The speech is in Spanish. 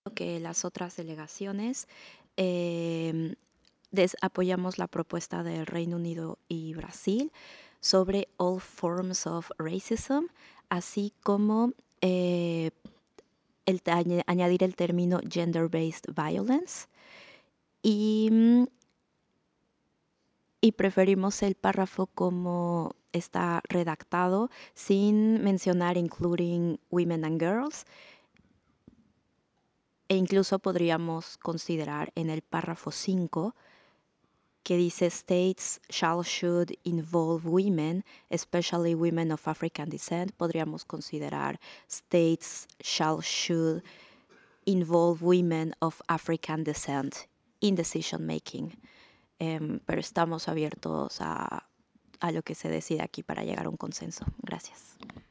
que las otras delegaciones apoyamos la propuesta del Reino Unido y Brasil sobre all forms of racism, así como añadir el término gender-based violence y, y preferimos el párrafo como está redactado sin mencionar including women and girls. E incluso podríamos considerar en el párrafo 5 que dice states shall should involve women, especially women of African descent, podríamos considerar states shall should involve women of African descent in decision making. Pero estamos abiertos a lo que se decida aquí para llegar a un consenso. Gracias.